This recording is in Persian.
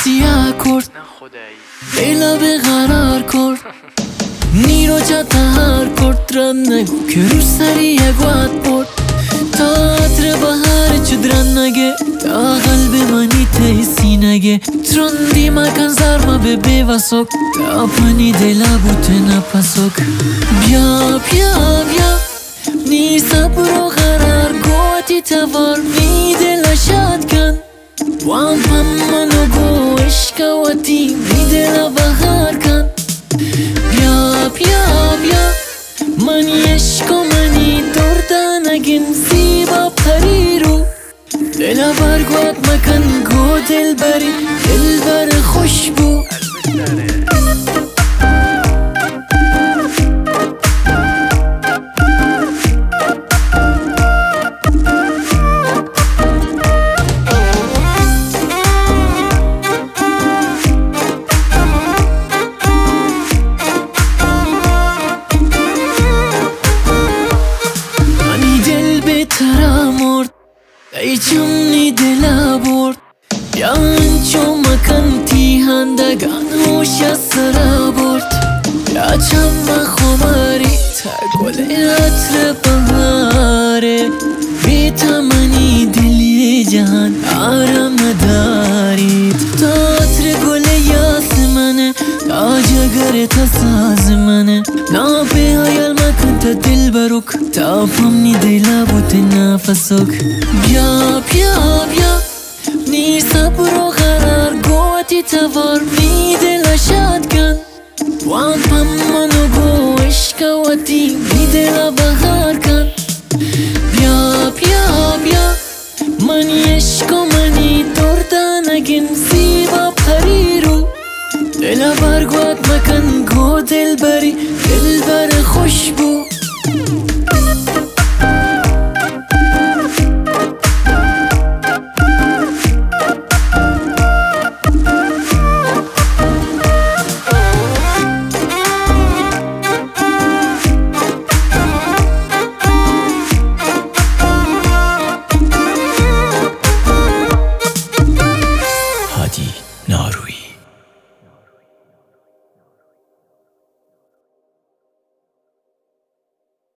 سیاه کرد دلم به قرار کرد نیرو جا تهار کرد رن نگو که رو سری یک وقت برد تا عطر بهار چدرن نگه تا قلب منی تیسی نگه ترندی مکن زرما به بیوسک تا پنی دلا بوته نپسک بیا بیا بیا نی صبر و قرار گوتی تور می دل شاد کن وان پم منو گو عشقواتی می دل بهار کن بیا بیا بیا منی عشق و منی دردانگین زیبا پری رو دل برگوات مکن گو دل بری دل بر خوشبو ای چمنی دل برد بیان چو مکن تیهندگان هوش از سر برد بیا چم خماری تا گل عطر بهاره بی تمنی دلی جهان آرام ندارید تا عطر گل یاسمنه تا جگر تا ساز منه نا به حیال مکن تا دل بروک تا پمنی دلا بوت نفسک بیا بیا بیا نی صبر و قرار گوتی تور می دل شاد کن وان پم منو گو عشقواتی می دل بهار کن بیا بیا بیا منی عشق و منی دردانگین زیبا پری رو دل برگوات مکن گو دل بری دل بر خوشبو